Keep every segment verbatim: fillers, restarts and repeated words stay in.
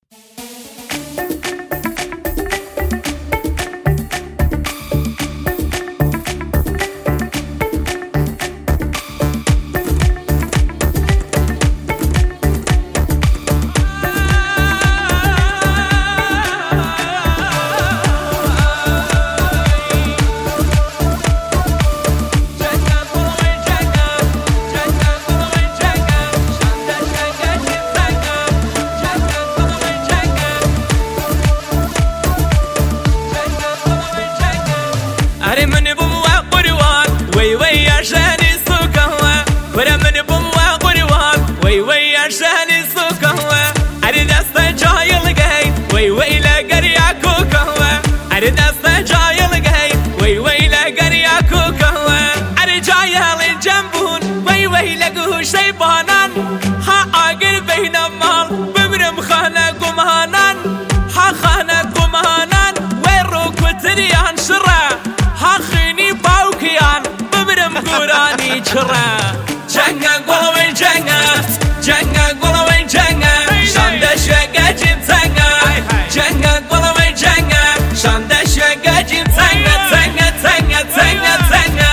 أري من بوا قروان وي وي يا شاني سوكوا ورا من بوا قروان وي وي يا شاني سوكوا أري دست جايل جاي وي وي لا قريا كوكوا أري دست جايل جاي وي وي لا قريا كوكوا أري جايل جنبون وي وي لقوه شيبانان ها عاقل بين مال بمرم خانة قمهانان ها خانة قمهانان ويروك وتريان شرا خيني باوكيان بمرم قراني جرا جنگا قلوين جنگا جنگا قلوين جنگا شانده شوگا جين تنگا جنگا قلوين جنگا شانده شوگا جين تنگا تنگا تنگا تنگا تنگا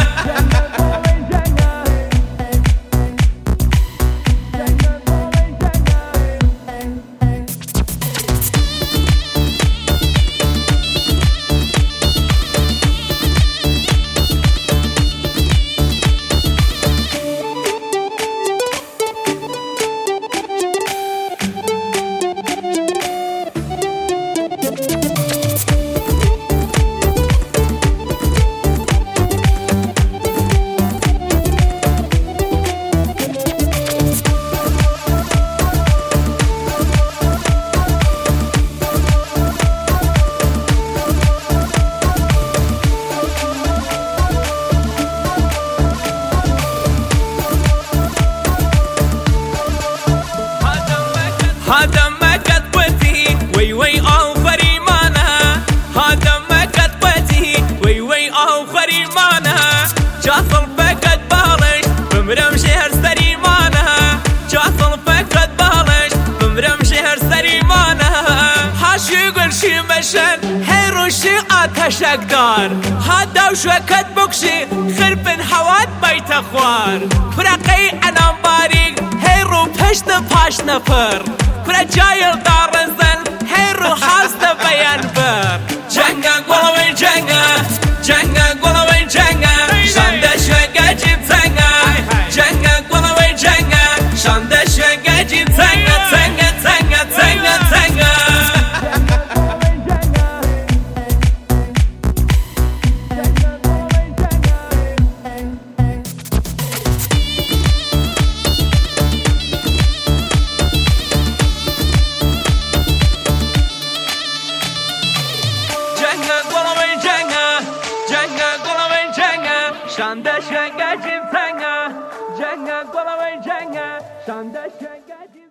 هذا ما كتبتي وي وي او فريمانا هذا ما كتبتي وي وي او فريمانا جاثل فقد بالش بمرم شهر سريمانا جاثل فقد بالش بمرم شهر سريمانا هاش يقول شي مشن هيرو شي اتشك دار هذا وشو كتبكشي خرب حوات بيت اخوار فرقي انا باريق هيرو پشت پاش نفر كرة جايل دار الزن هيرو حاست بيان بر جنگا قلوين جنگا جنگا قلوين جنگا شانده شوگا جين تنگا جنگا قلوين جنگا شانده شوگا جين تنگا تنگا تنگا تنگا تنگا شانده شنگا جیم تنگا جنگا قلوين جنگا شانده شنگا جیم